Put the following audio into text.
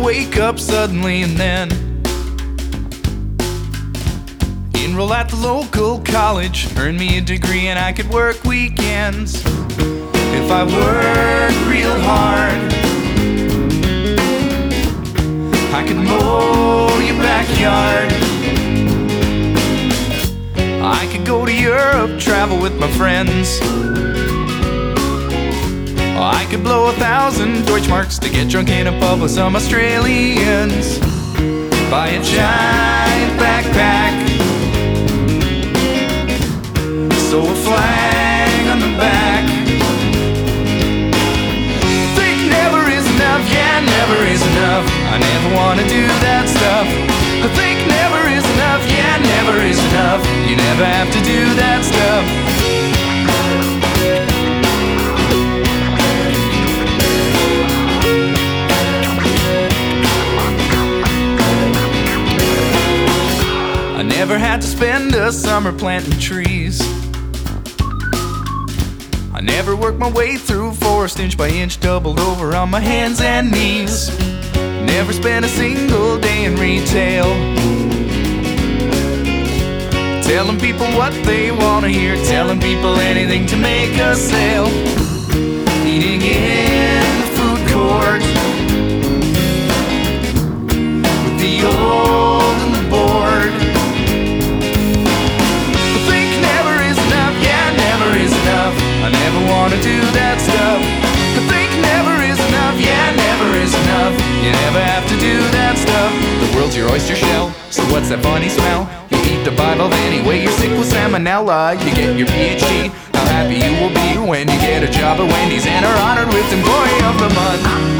wake up suddenly and then enroll at the local college, earn me a degree, and I could work weekends. If I work real hard, I could mow your backyard. I could go to Europe, travel with my friends. I could blow 1,000 Deutschmarks to get drunk in a pub with some Australians. Buy a giant backpack, sew a flag on the back. Think never is enough, yeah, never is enough. I never wanna do that stuff. I think never is enough, yeah, never is enough. You never have to do that stuff. I never had to spend a summer planting trees. I never worked my way through forest inch by inch, doubled over on my hands and knees. Never spent a single day in retail, telling people what they wanna hear, telling people anything to make a sale. Eating in the food court with the old and the bored. I think never is enough, yeah, never is enough. I never wanna do that stuff. I think never is enough, yeah, never is enough. You never have to do that stuff. The world's your oyster shell, so what's that funny smell? You eat the Bible anyway, you're sick with salmonella. You get your PhD, how happy you will be when you get a job at Wendy's and are honored with Employee of the Month.